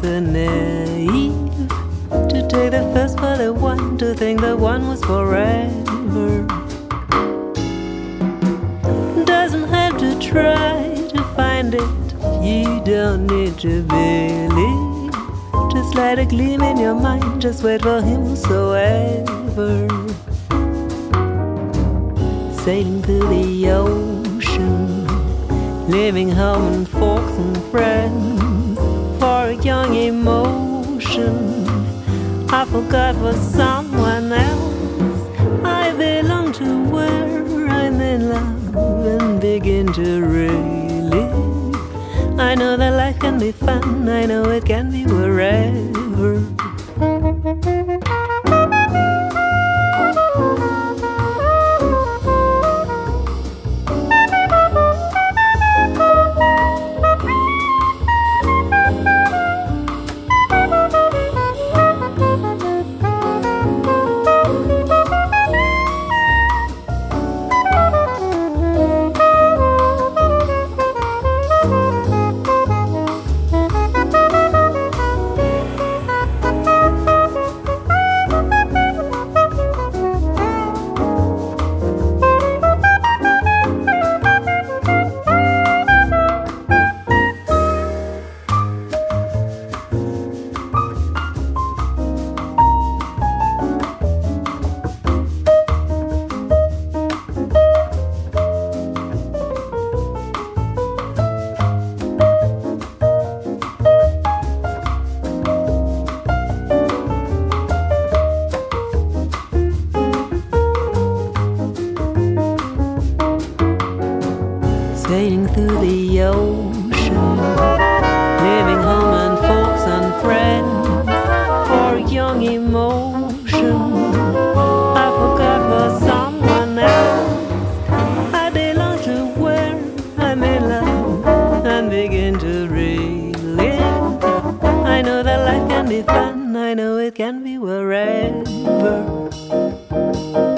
so naive to take the first for the one, to think the one was forever. Doesn't have to try to find it, you don't need to believe. Just let a gleam in your mind, just wait for him whosoever. Sailing through the ocean, leaving home and folks and friends for a young emotion. I forgot for someone else. I belong to where I'm in love and begin to relive. I know that life can be fun, I know it can be wherever. Sailing through the ocean, leaving home and folks and friends for a young emotion. I forgot for someone else. I belong to where I'm in love and begin to relive. I know that life can be fun, I know it can be wherever.